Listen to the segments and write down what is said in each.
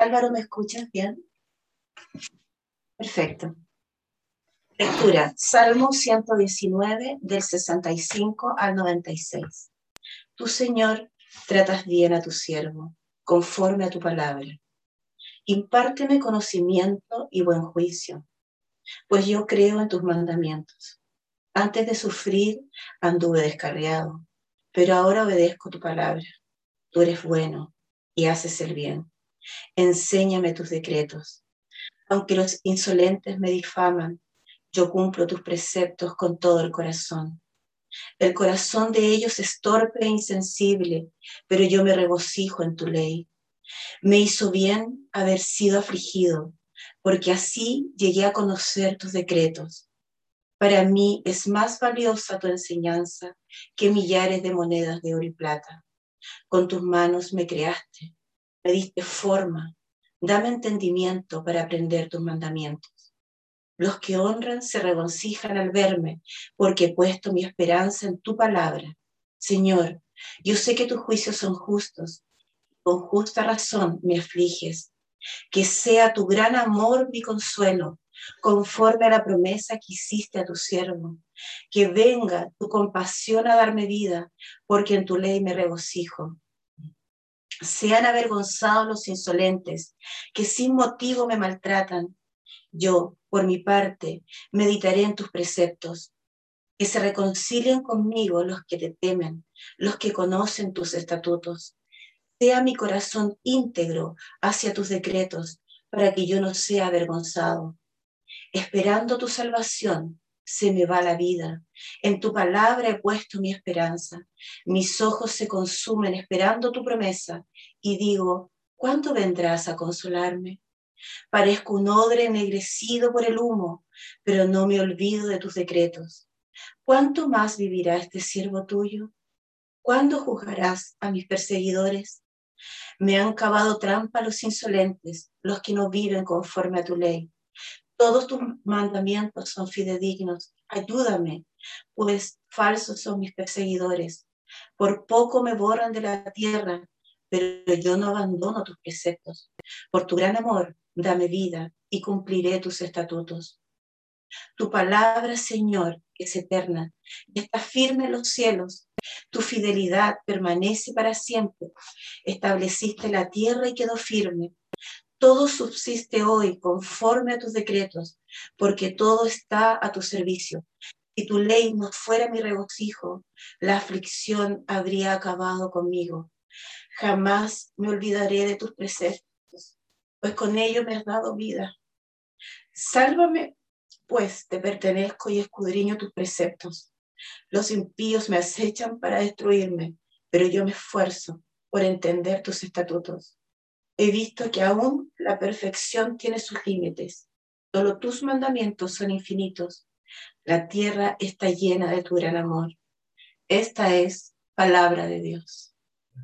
Álvaro, ¿me escuchas bien? Perfecto. Lectura, Salmo 119, del 65 al 96. Tú, Señor, tratas bien a tu siervo, conforme a tu palabra. Impárteme conocimiento y buen juicio, pues yo creo en tus mandamientos. Antes de sufrir, anduve descarriado, pero ahora obedezco tu palabra. Tú eres bueno y haces el bien. Enséñame tus decretos. Aunque los insolentes me difaman, yo cumplo tus preceptos con todo el corazón. El corazón de ellos es torpe e insensible, pero yo me regocijo en tu ley. Me hizo bien haber sido afligido, porque así llegué a conocer tus decretos. Para mí es más valiosa tu enseñanza que millares de monedas de oro y plata. Con tus manos me creaste, me diste forma. Dame entendimiento para aprender tus mandamientos. Los que honran se regocijan al verme, porque he puesto mi esperanza en tu palabra. Señor, yo sé que tus juicios son justos, con justa razón me afliges. Que sea tu gran amor mi consuelo, conforme a la promesa que hiciste a tu siervo. Que venga tu compasión a darme vida, porque en tu ley me regocijo. Sean avergonzados los insolentes, que sin motivo me maltratan. Yo, por mi parte, meditaré en tus preceptos. Que se reconcilien conmigo los que te temen, los que conocen tus estatutos. Sea mi corazón íntegro hacia tus decretos, para que yo no sea avergonzado. Esperando tu salvación, se me va la vida. En tu palabra he puesto mi esperanza. Mis ojos se consumen esperando tu promesa, y digo, ¿cuándo vendrás a consolarme? Parezco un odre ennegrecido por el humo, pero no me olvido de tus decretos. ¿Cuánto más vivirá este siervo tuyo? ¿Cuándo juzgarás a mis perseguidores? Me han cavado trampa los insolentes, los que no viven conforme a tu ley. Todos tus mandamientos son fidedignos. Ayúdame, pues falsos son mis perseguidores. Por poco me borran de la tierra, pero yo no abandono tus preceptos. Por tu gran amor, dame vida y cumpliré tus estatutos. Tu palabra, Señor, es eterna y está firme en los cielos. Tu fidelidad permanece para siempre. Estableciste la tierra y quedó firme. Todo subsiste hoy conforme a tus decretos, porque todo está a tu servicio. Si tu ley no fuera mi regocijo, la aflicción habría acabado conmigo. Jamás me olvidaré de tus preceptos, pues con ellos me has dado vida. Sálvame, pues te pertenezco y escudriño tus preceptos. Los impíos me acechan para destruirme, pero yo me esfuerzo por entender tus estatutos. He visto que aún la perfección tiene sus límites. Solo tus mandamientos son infinitos. La tierra está llena de tu gran amor. Esta es palabra de Dios.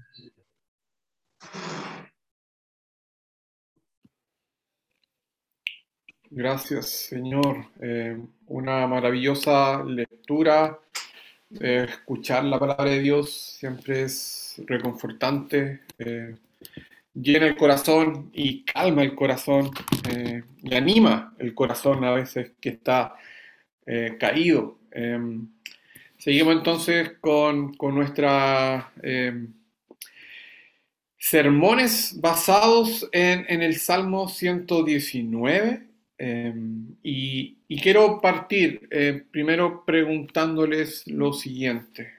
Gracias, Señor. Una maravillosa lectura. Escuchar la palabra de Dios siempre es reconfortante. Llena el corazón y calma el corazón y anima el corazón a veces que está caído. Seguimos entonces con nuestra sermones basados en el Salmo 119 y quiero partir primero preguntándoles lo siguiente.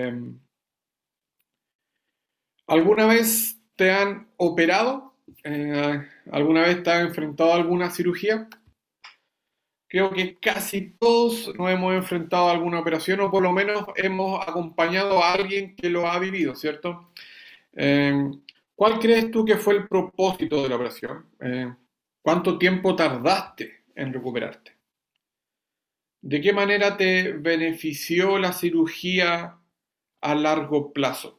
¿Alguna vez te han operado? ¿Alguna vez te has enfrentado a alguna cirugía? Creo que casi todos nos hemos enfrentado a alguna operación o por lo menos hemos acompañado a alguien que lo ha vivido, ¿cierto? Eh, ¿Cuál crees tú que fue el propósito de la operación? ¿Cuánto tiempo tardaste en recuperarte? ¿De qué manera te benefició la cirugía a largo plazo?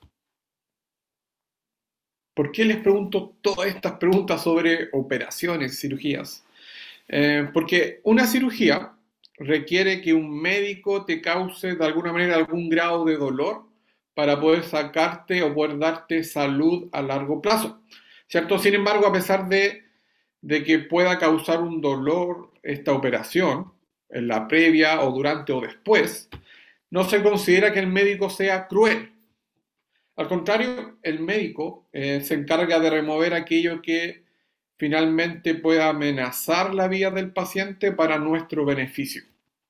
¿Por qué les pregunto todas estas preguntas sobre operaciones, cirugías? Porque una cirugía requiere que un médico te cause de alguna manera algún grado de dolor para poder sacarte o poder darte salud a largo plazo. ¿cierto? Sin embargo, a pesar de que pueda causar un dolor esta operación, en la previa o durante o después, no se considera que el médico sea cruel. Al contrario, el médico se encarga de remover aquello que finalmente pueda amenazar la vida del paciente para nuestro beneficio.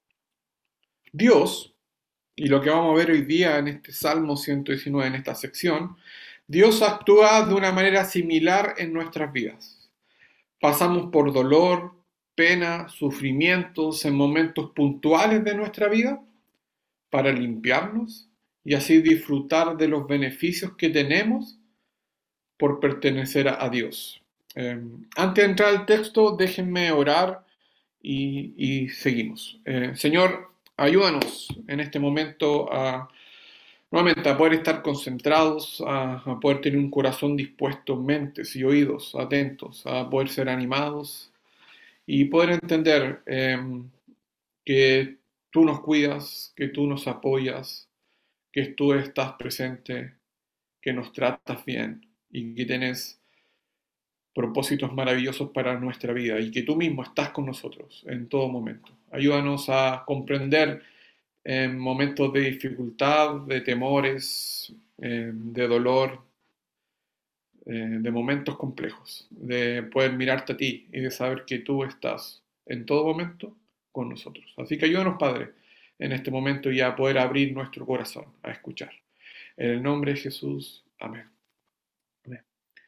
Dios, y lo que vamos a ver hoy día en este Salmo 119, en esta sección, Dios actúa de una manera similar en nuestras vidas. Pasamos por dolor, pena, sufrimientos en momentos puntuales de nuestra vida para limpiarnos y así disfrutar de los beneficios que tenemos por pertenecer a Dios. Antes de entrar al texto, déjenme orar y seguimos. Señor, ayúdanos en este momento nuevamente a poder estar concentrados, a poder tener un corazón dispuesto, mentes y oídos atentos, a poder ser animados y poder entender que tú nos cuidas, que tú nos apoyas, que tú estás presente, que nos tratas bien y que tienes propósitos maravillosos para nuestra vida y que tú mismo estás con nosotros en todo momento. Ayúdanos a comprender en momentos de dificultad, de temores, de dolor, de momentos complejos, de poder mirarte a ti y de saber que tú estás en todo momento con nosotros. Así que ayúdanos, Padre, en este momento ya a poder abrir nuestro corazón a escuchar. En el nombre de Jesús, amén. Amén.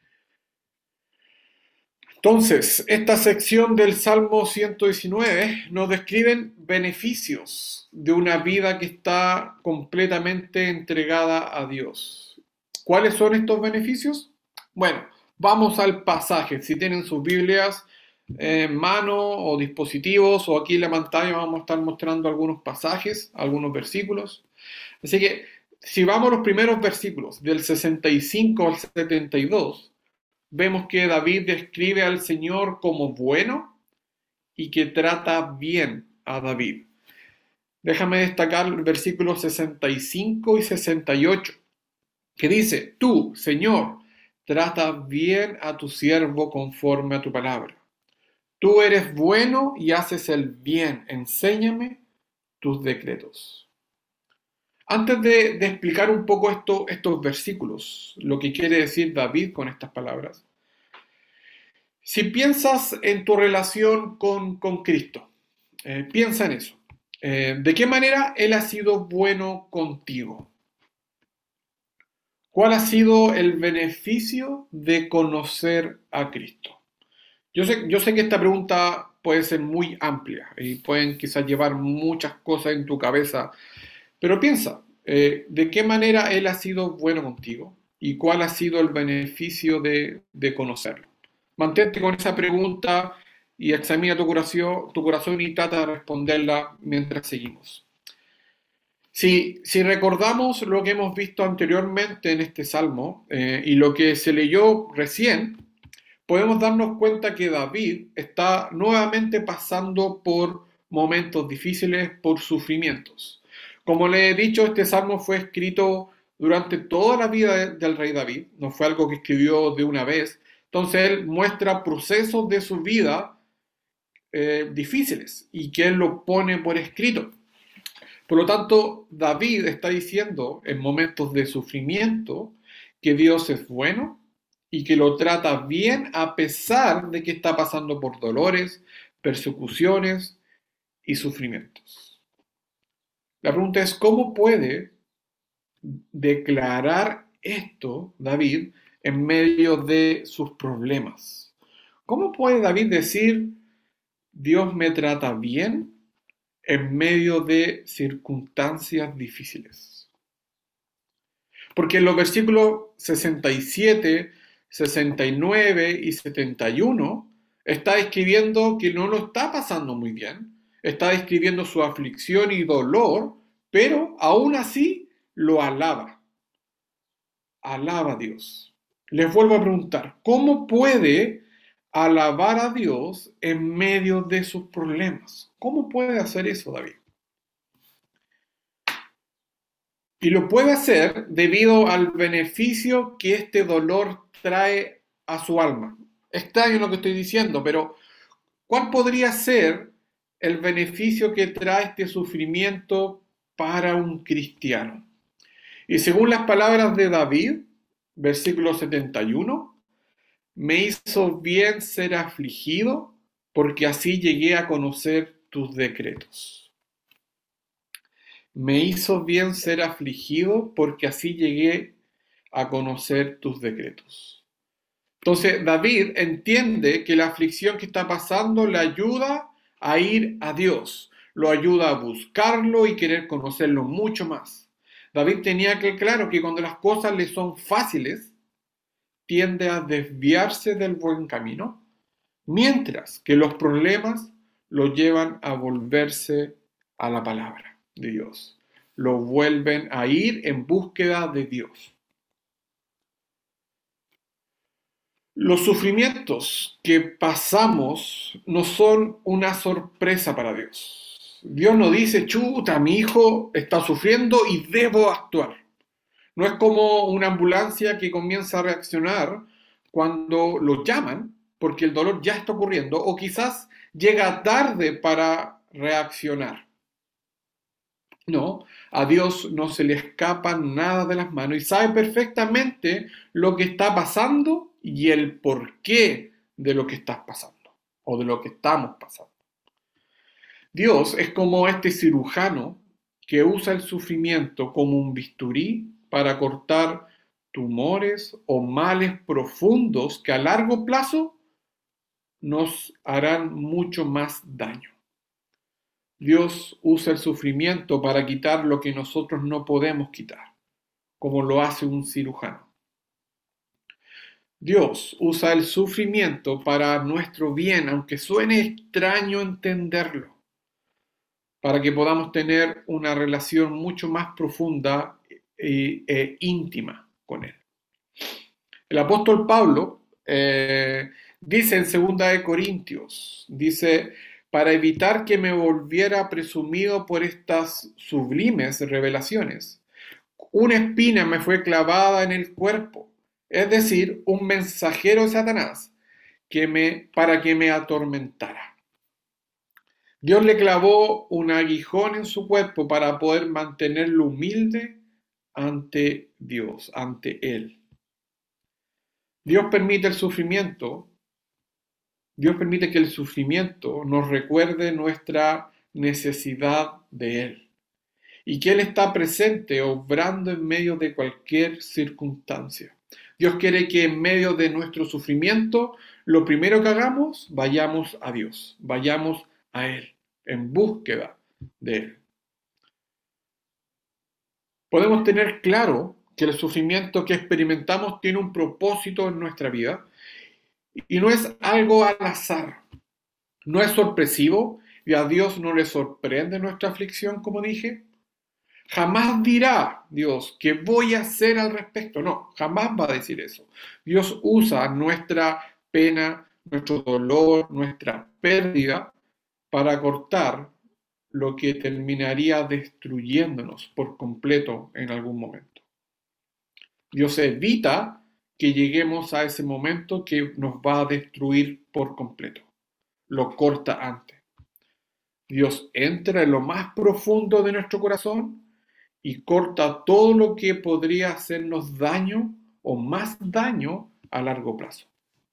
Entonces, esta sección del Salmo 119 nos describen beneficios de una vida que está completamente entregada a Dios. ¿Cuáles son estos beneficios? Bueno, vamos al pasaje. Si tienen sus Biblias en mano o dispositivos o aquí en la pantalla vamos a estar mostrando algunos pasajes, algunos versículos. Así que si vamos a los primeros versículos del 65 al 72, vemos que David describe al Señor como bueno y que trata bien a David. Déjame destacar el versículos 65 y 68, que dice, tú, Señor, tratas bien a tu siervo conforme a tu palabra. Tú eres bueno y haces el bien. Enséñame tus decretos. Antes de explicar un poco estos versículos, lo que quiere decir David con estas palabras, si piensas en tu relación con Cristo, piensa en eso. ¿De qué manera Él ha sido bueno contigo? ¿Cuál ha sido el beneficio de conocer a Cristo? Yo sé que esta pregunta puede ser muy amplia y pueden quizás llevar muchas cosas en tu cabeza, pero piensa, ¿de qué manera Él ha sido bueno contigo? ¿Y cuál ha sido el beneficio de conocerlo? Mantente con esa pregunta y examina tu corazón y trata de responderla mientras seguimos. Si recordamos lo que hemos visto anteriormente en este salmo y lo que se leyó recién, podemos darnos cuenta que David está nuevamente pasando por momentos difíciles, por sufrimientos. Como le he dicho, este salmo fue escrito durante toda la vida del rey David, no fue algo que escribió de una vez. Entonces él muestra procesos de su vida difíciles y que él lo pone por escrito. Por lo tanto, David está diciendo en momentos de sufrimiento que Dios es bueno y que lo trata bien a pesar de que está pasando por dolores, persecuciones y sufrimientos. La pregunta es, ¿cómo puede declarar esto David en medio de sus problemas? ¿Cómo puede David decir, Dios me trata bien en medio de circunstancias difíciles? Porque en los versículos 67, 69 y 71 está describiendo que no lo está pasando muy bien, está describiendo su aflicción y dolor, pero aún así lo alaba. Alaba a Dios. Les vuelvo a preguntar, ¿cómo puede alabar a Dios en medio de sus problemas? ¿Cómo puede hacer eso, David? Y lo puede hacer debido al beneficio que este dolor trae a su alma. Extraño lo que estoy diciendo, pero ¿cuál podría ser el beneficio que trae este sufrimiento para un cristiano? Y según las palabras de David, versículo 71, me hizo bien ser afligido, porque así llegué a conocer tus decretos. Me hizo bien ser afligido, porque así llegué a conocer tus decretos. Entonces David entiende que la aflicción que está pasando le ayuda a ir a Dios, lo ayuda a buscarlo y querer conocerlo mucho más. David tenía que claro que cuando las cosas le son fáciles, tiende a desviarse del buen camino, mientras que los problemas lo llevan a volverse a la palabra de Dios. Lo vuelven a ir en búsqueda de Dios. Los sufrimientos que pasamos no son una sorpresa para Dios. Dios no dice, chuta, mi hijo está sufriendo y debo actuar. No es como una ambulancia que comienza a reaccionar cuando lo llaman, porque el dolor ya está ocurriendo, o quizás llega tarde para reaccionar. No, a Dios no se le escapa nada de las manos y sabe perfectamente lo que está pasando y el porqué de lo que estás pasando o de lo que estamos pasando. Dios es como este cirujano que usa el sufrimiento como un bisturí para cortar tumores o males profundos que a largo plazo nos harán mucho más daño. Dios usa el sufrimiento para quitar lo que nosotros no podemos quitar, como lo hace un cirujano. Dios usa el sufrimiento para nuestro bien, aunque suene extraño entenderlo, para que podamos tener una relación mucho más profunda e íntima con Él. El apóstol Pablo dice en 2 Corintios, dice, para evitar que me volviera presumido por estas sublimes revelaciones, una espina me fue clavada en el cuerpo, es decir, un mensajero de Satanás para que me atormentara. Dios le clavó un aguijón en su cuerpo para poder mantenerlo humilde ante Dios, ante Él. Dios permite el sufrimiento, Dios permite que el sufrimiento nos recuerde nuestra necesidad de Él y que Él está presente, obrando en medio de cualquier circunstancia. Dios quiere que en medio de nuestro sufrimiento, lo primero que hagamos, vayamos a Dios, vayamos a Él, en búsqueda de Él. Podemos tener claro que el sufrimiento que experimentamos tiene un propósito en nuestra vida y no es algo al azar, no es sorpresivo y a Dios no le sorprende nuestra aflicción, como dije. Jamás dirá Dios que voy a hacer al respecto, no, jamás va a decir eso. Dios usa nuestra pena, nuestro dolor, nuestra pérdida para cortar lo que terminaría destruyéndonos por completo en algún momento. Dios evita que lleguemos a ese momento que nos va a destruir por completo. Lo corta antes. Dios entra en lo más profundo de nuestro corazón y corta todo lo que podría hacernos daño o más daño a largo plazo.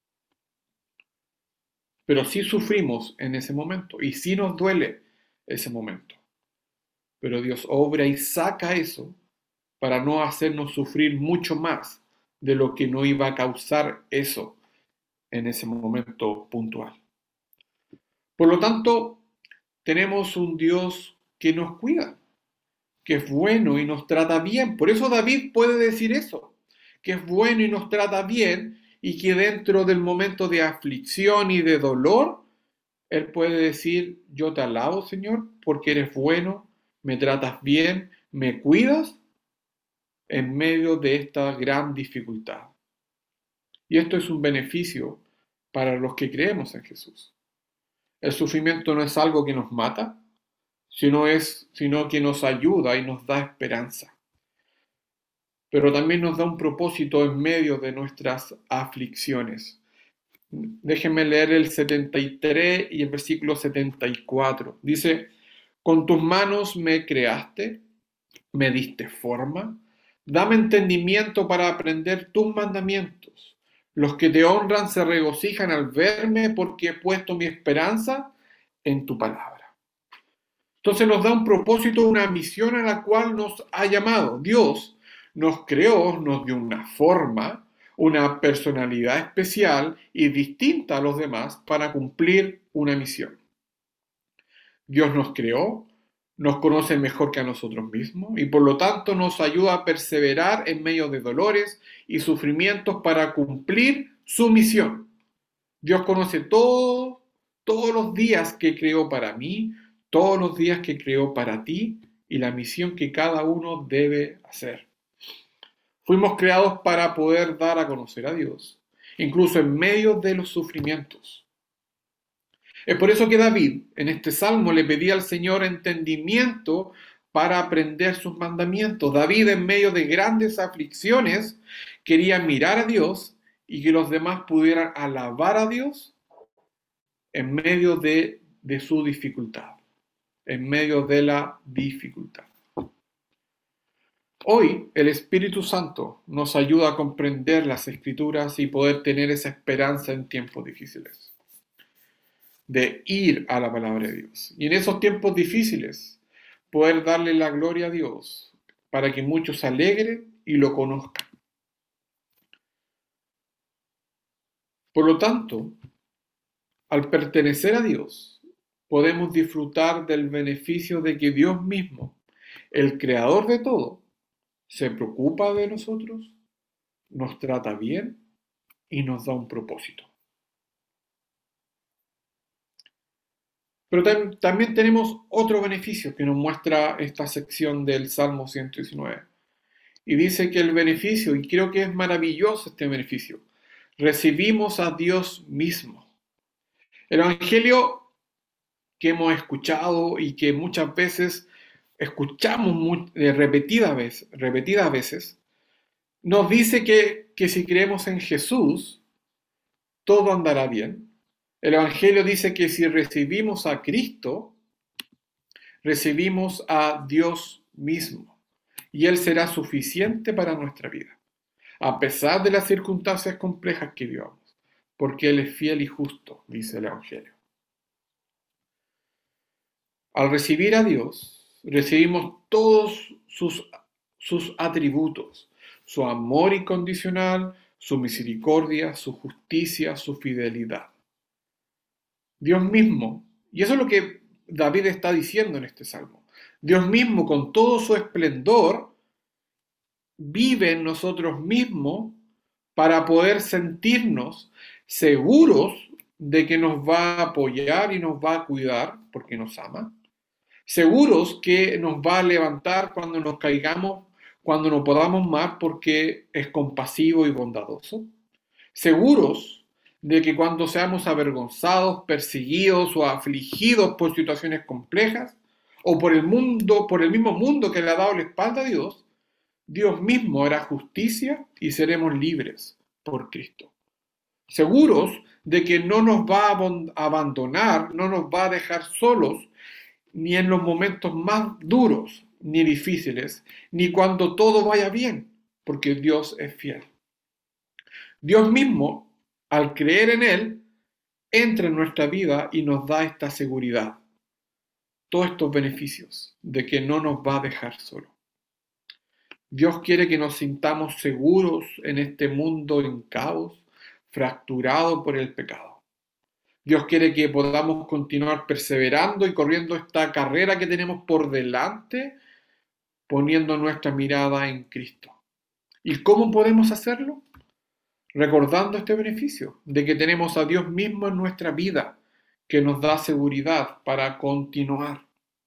Pero sí sufrimos en ese momento y sí nos duele ese momento. Pero Dios obra y saca eso para no hacernos sufrir mucho más de lo que no iba a causar eso en ese momento puntual. Por lo tanto, tenemos un Dios que nos cuida, que es bueno y nos trata bien. Por eso David puede decir eso, que es bueno y nos trata bien y que dentro del momento de aflicción y de dolor, él puede decir, yo te alabo, Señor, porque eres bueno, me tratas bien, me cuidas en medio de esta gran dificultad. Y esto es un beneficio para los que creemos en Jesús. El sufrimiento no es algo que nos mata, sino que nos ayuda y nos da esperanza. pero también nos da un propósito en medio de nuestras aflicciones. Déjenme leer el 73 y el versículo 74. Dice, con tus manos me creaste, me diste forma, dame entendimiento para aprender tus mandamientos. Los que te honran se regocijan al verme porque he puesto mi esperanza en tu palabra. Entonces nos da un propósito, una misión a la cual nos ha llamado. Dios nos creó, nos dio una forma, una personalidad especial y distinta a los demás para cumplir una misión. Dios nos creó, nos conoce mejor que a nosotros mismos y por lo tanto nos ayuda a perseverar en medio de dolores y sufrimientos para cumplir su misión. Dios conoce todos los días que creó para mí, todos los días que creó para ti y la misión que cada uno debe hacer. Fuimos creados para poder dar a conocer a Dios, incluso en medio de los sufrimientos. Es por eso que David en este salmo le pedía al Señor entendimiento para aprender sus mandamientos. David en medio de grandes aflicciones quería mirar a Dios y que los demás pudieran alabar a Dios en medio de su dificultad, en medio de la dificultad. Hoy el Espíritu Santo nos ayuda a comprender las Escrituras y poder tener esa esperanza en tiempos difíciles, de ir a la palabra de Dios. Y en esos tiempos difíciles, poder darle la gloria a Dios para que muchos se alegren y lo conozcan. Por lo tanto, al pertenecer a Dios, podemos disfrutar del beneficio de que Dios mismo, el creador de todo, se preocupa de nosotros, nos trata bien y nos da un propósito. Pero también tenemos otro beneficio que nos muestra esta sección del Salmo 119. Y dice que el beneficio, y creo que es maravilloso este beneficio, recibimos a Dios mismo. El Evangelio que hemos escuchado y que muchas veces escuchamos repetidas veces, nos dice que si creemos en Jesús, todo andará bien. El Evangelio dice que si recibimos a Cristo, recibimos a Dios mismo y Él será suficiente para nuestra vida, a pesar de las circunstancias complejas que vivamos, porque Él es fiel y justo, dice el Evangelio. Al recibir a Dios, recibimos todos sus atributos, su amor incondicional, su misericordia, su justicia, su fidelidad. Dios mismo, y eso es lo que David está diciendo en este salmo, Dios mismo con todo su esplendor vive en nosotros mismos para poder sentirnos seguros de que nos va a apoyar y nos va a cuidar porque nos ama, seguros que nos va a levantar cuando nos caigamos, cuando no podamos más porque es compasivo y bondadoso, seguros de que cuando seamos avergonzados, perseguidos o afligidos por situaciones complejas o por el mundo, por el mismo mundo que le ha dado la espalda a Dios, Dios mismo hará justicia y seremos libres por Cristo. Seguros de que no nos va a abandonar, no nos va a dejar solos, ni en los momentos más duros ni difíciles, ni cuando todo vaya bien, porque Dios es fiel. Dios mismo, al creer en Él, entra en nuestra vida y nos da esta seguridad, todos estos beneficios de que no nos va a dejar solo. Dios quiere que nos sintamos seguros en este mundo en caos, fracturado por el pecado. Dios quiere que podamos continuar perseverando y corriendo esta carrera que tenemos por delante, poniendo nuestra mirada en Cristo. ¿Y cómo podemos hacerlo? Recordando este beneficio de que tenemos a Dios mismo en nuestra vida, que nos da seguridad para continuar.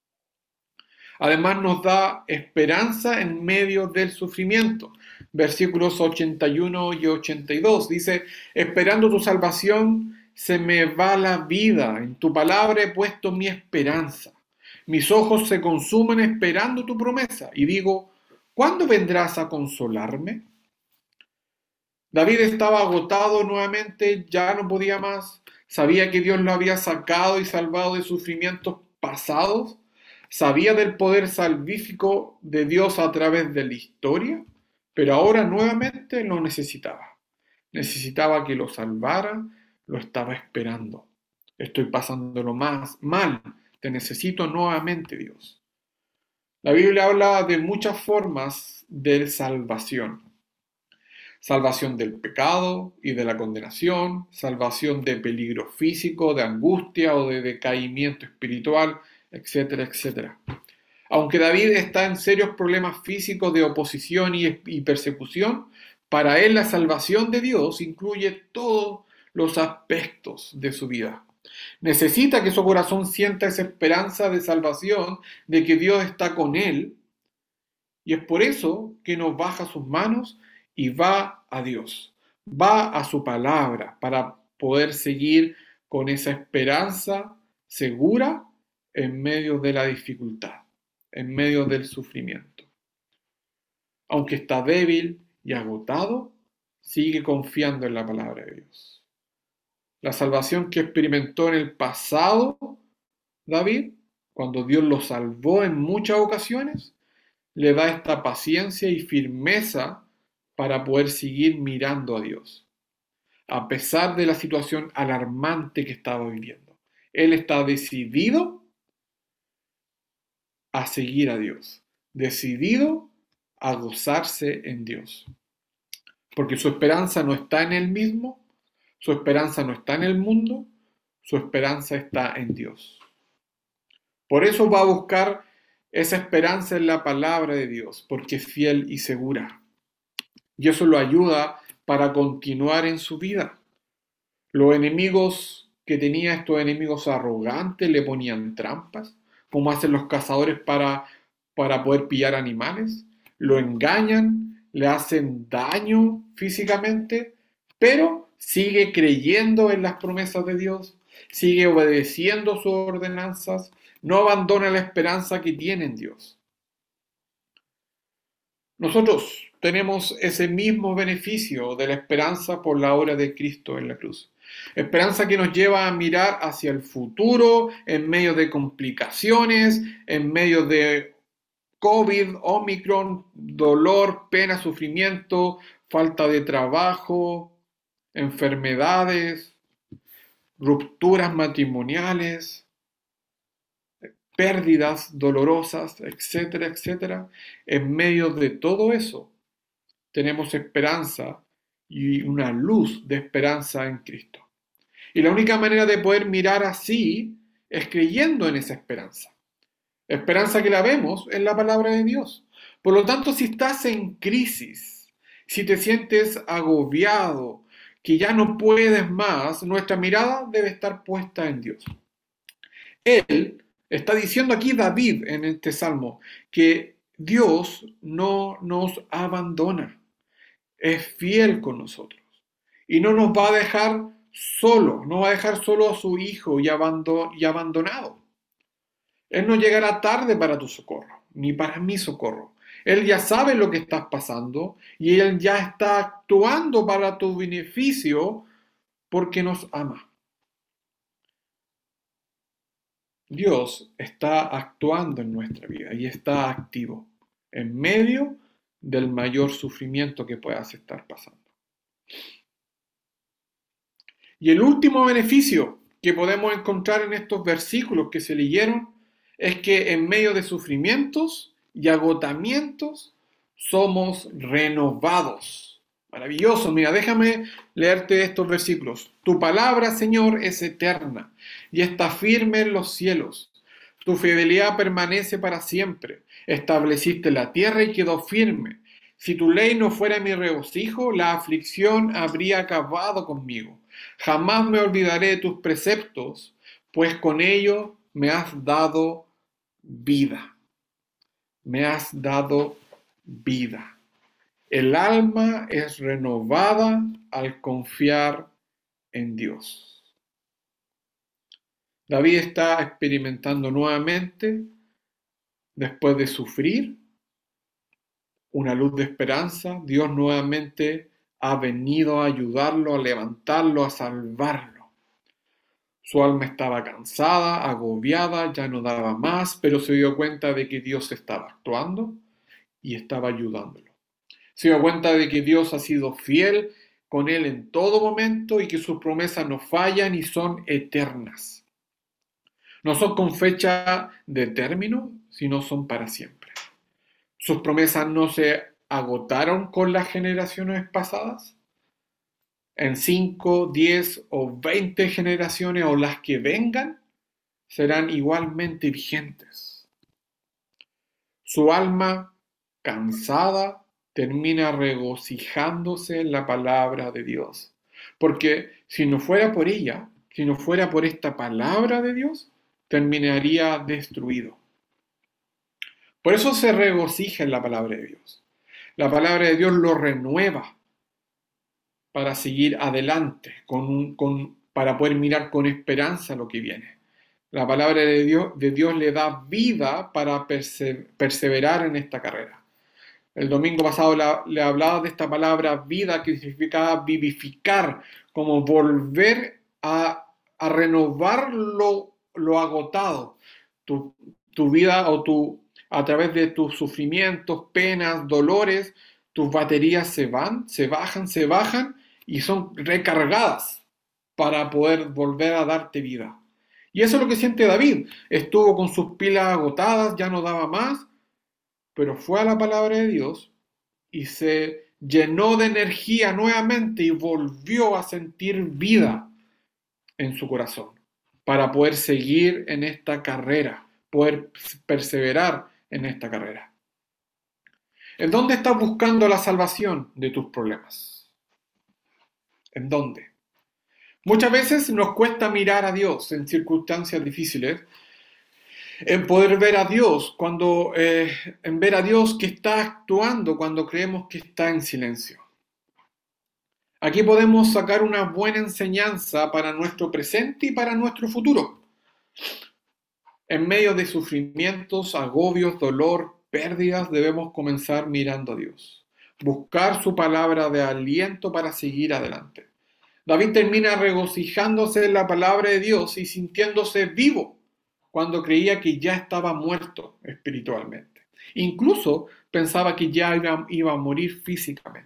Además nos da esperanza en medio del sufrimiento. Versículos 81 y 82 dice, esperando tu salvación se me va la vida, en tu palabra he puesto mi esperanza. Mis ojos se consumen esperando tu promesa y digo, ¿Cuándo vendrás a consolarme? David estaba agotado nuevamente, ya no podía más. Sabía que Dios lo había sacado y salvado de sufrimientos pasados. Sabía del poder salvífico de Dios a través de la historia, pero ahora nuevamente lo necesitaba. Necesitaba que lo salvara, lo estaba esperando. Estoy pasándolo más mal. Te necesito nuevamente, Dios. La Biblia habla de muchas formas de salvación. Salvación del pecado y de la condenación, salvación de peligro físico, de angustia o de decaimiento espiritual, etcétera, etcétera. Aunque David está en serios problemas físicos de oposición y persecución, para él la salvación de Dios incluye todos los aspectos de su vida. Necesita que su corazón sienta esa esperanza de salvación, de que Dios está con él, y es por eso que nos baja sus manos y va a Dios, va a su palabra para poder seguir con esa esperanza segura en medio de la dificultad, en medio del sufrimiento. Aunque está débil y agotado, sigue confiando en la palabra de Dios. La salvación que experimentó en el pasado David, cuando Dios lo salvó en muchas ocasiones, le da esta paciencia y firmeza para poder seguir mirando a Dios, a pesar de la situación alarmante que estaba viviendo. Él está decidido a seguir a Dios, decidido a gozarse en Dios, porque su esperanza no está en él mismo, su esperanza no está en el mundo, su esperanza está en Dios. Por eso va a buscar esa esperanza en la palabra de Dios, porque es fiel y segura. Y eso lo ayuda para continuar en su vida. Los enemigos que tenía, estos enemigos arrogantes, le ponían trampas, como hacen los cazadores para poder pillar animales. Lo engañan, le hacen daño físicamente, pero sigue creyendo en las promesas de Dios, sigue obedeciendo sus ordenanzas, no abandona la esperanza que tiene en Dios. Nosotros tenemos ese mismo beneficio de la esperanza por la obra de Cristo en la cruz. Esperanza que nos lleva a mirar hacia el futuro en medio de complicaciones, en medio de COVID, Omicron, dolor, pena, sufrimiento, falta de trabajo, enfermedades, rupturas matrimoniales, pérdidas dolorosas, etcétera, etcétera. En medio de todo eso, tenemos esperanza y una luz de esperanza en Cristo. Y la única manera de poder mirar así es creyendo en esa esperanza. Esperanza que la vemos en la palabra de Dios. Por lo tanto, si estás en crisis, si te sientes agobiado, que ya no puedes más, nuestra mirada debe estar puesta en Dios. Él está diciendo aquí David en este salmo que Dios no nos abandona, es fiel con nosotros y no nos va a dejar solo, no va a dejar solo a su hijo y abandonado. Él no llegará tarde para tu socorro, ni para mi socorro. Él ya sabe lo que estás pasando y Él ya está actuando para tu beneficio porque nos ama. Dios está actuando en nuestra vida y está activo en medio del mayor sufrimiento que puedas estar pasando. Y el último beneficio que podemos encontrar en estos versículos que se leyeron es que en medio de sufrimientos y agotamientos somos renovados. Maravilloso, mira, déjame leerte estos versículos. Tu palabra, Señor, es eterna y está firme en los cielos. Tu fidelidad permanece para siempre. Estableciste la tierra y quedó firme. Si tu ley no fuera mi regocijo, la aflicción habría acabado conmigo. Jamás me olvidaré de tus preceptos, pues con ello me has dado vida. Me has dado vida. El alma es renovada al confiar en Dios. David está experimentando nuevamente, después de sufrir, una luz de esperanza. Dios nuevamente ha venido a ayudarlo, a levantarlo, a salvarlo. Su alma estaba cansada, agobiada, ya no daba más, pero se dio cuenta de que Dios estaba actuando y estaba ayudándolo. Se dio cuenta de que Dios ha sido fiel con él en todo momento y que sus promesas no fallan y son eternas. No son con fecha de término, sino son para siempre. Sus promesas no se agotaron con las generaciones pasadas. En 5, 10 o 20 generaciones o las que vengan, serán igualmente vigentes. Su alma cansada termina regocijándose en la palabra de Dios. Porque si no fuera por ella, si no fuera por esta palabra de Dios, terminaría destruido. Por eso se regocija en la palabra de Dios. La palabra de Dios lo renueva para seguir adelante, para poder mirar con esperanza lo que viene. La palabra de Dios le da vida para perseverar en esta carrera. El domingo pasado le hablaba de esta palabra vida que significa vivificar, como volver a renovar lo agotado. Tu vida a través de tus sufrimientos, penas, dolores, tus baterías se bajan y son recargadas para poder volver a darte vida. Y eso es lo que siente David. Estuvo con sus pilas agotadas, ya no daba más, pero fue a la palabra de Dios y se llenó de energía nuevamente y volvió a sentir vida en su corazón para poder seguir en esta carrera, poder perseverar en esta carrera. ¿En dónde estás buscando la salvación de tus problemas? ¿En dónde? Muchas veces nos cuesta mirar a Dios en circunstancias difíciles, en poder ver a Dios, en ver a Dios que está actuando cuando creemos que está en silencio. Aquí podemos sacar una buena enseñanza para nuestro presente y para nuestro futuro. En medio de sufrimientos, agobios, dolor, pérdidas, debemos comenzar mirando a Dios. Buscar su palabra de aliento para seguir adelante. David termina regocijándose en la palabra de Dios y sintiéndose vivo cuando creía que ya estaba muerto espiritualmente. Incluso pensaba que ya iba a morir físicamente.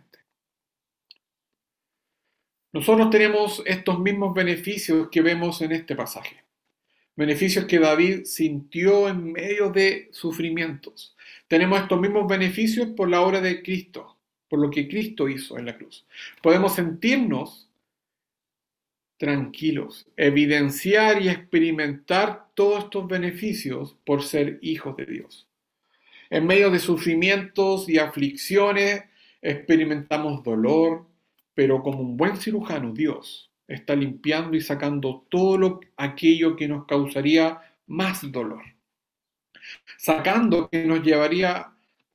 Nosotros tenemos estos mismos beneficios que vemos en este pasaje. Beneficios que David sintió en medio de sufrimientos. Tenemos estos mismos beneficios por la obra de Cristo, por lo que Cristo hizo en la cruz. Podemos sentirnos tranquilos, evidenciar y experimentar todos estos beneficios por ser hijos de Dios. En medio de sufrimientos y aflicciones experimentamos dolor, pero como un buen cirujano, Dios está limpiando y sacando todo aquello que nos causaría más dolor. Sacando que nos llevaría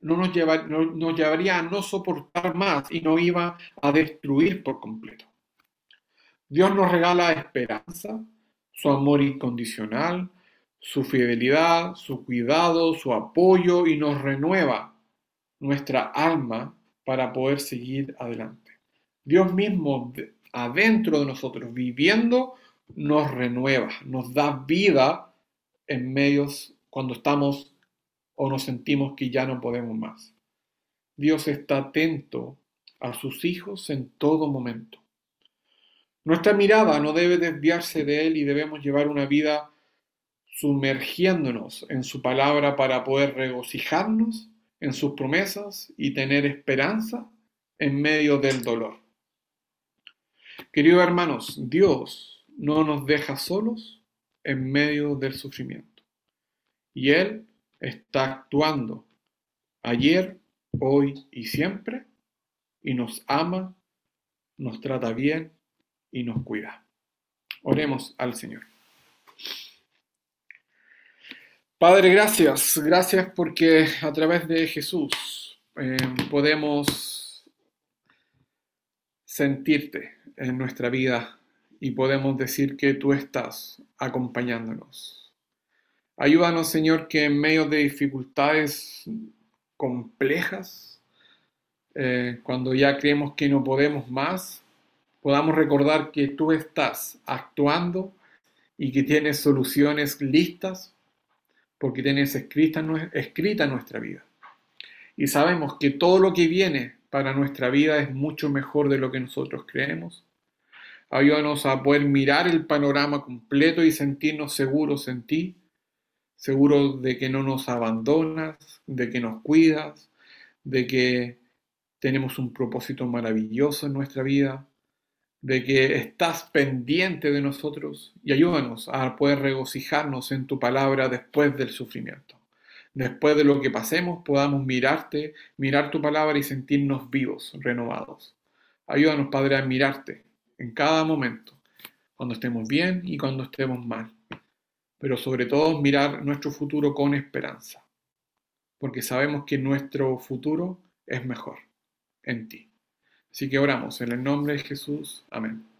a no soportar más y nos iba a destruir por completo. Dios nos regala esperanza, su amor incondicional, su fidelidad, su cuidado, su apoyo y nos renueva nuestra alma para poder seguir adelante. Dios mismo adentro de nosotros, viviendo, nos renueva, nos da vida en medios cuando estamos o nos sentimos que ya no podemos más. Dios está atento a sus hijos en todo momento. Nuestra mirada no debe desviarse de Él y debemos llevar una vida sumergiéndonos en su palabra para poder regocijarnos en sus promesas y tener esperanza en medio del dolor. Queridos hermanos, Dios no nos deja solos en medio del sufrimiento. Y Él está actuando ayer, hoy y siempre, y nos ama, nos trata bien y nos cuida. Oremos al Señor. Padre, gracias porque a través de Jesús podemos sentirte en nuestra vida y podemos decir que tú estás acompañándonos. Ayúdanos, Señor, que en medio de dificultades complejas cuando ya creemos que no podemos más, podamos recordar que tú estás actuando y que tienes soluciones listas porque tienes escrita nuestra vida. Y sabemos que todo lo que viene para nuestra vida es mucho mejor de lo que nosotros creemos. Ayúdanos a poder mirar el panorama completo y sentirnos seguros en ti, seguros de que no nos abandonas, de que nos cuidas, de que tenemos un propósito maravilloso en nuestra vida, de que estás pendiente de nosotros y ayúdanos a poder regocijarnos en tu palabra después del sufrimiento. Después de lo que pasemos, podamos mirarte, mirar tu palabra y sentirnos vivos, renovados. Ayúdanos, Padre, a mirarte en cada momento, cuando estemos bien y cuando estemos mal, pero sobre todo mirar nuestro futuro con esperanza, porque sabemos que nuestro futuro es mejor en ti. Así que oramos en el nombre de Jesús. Amén.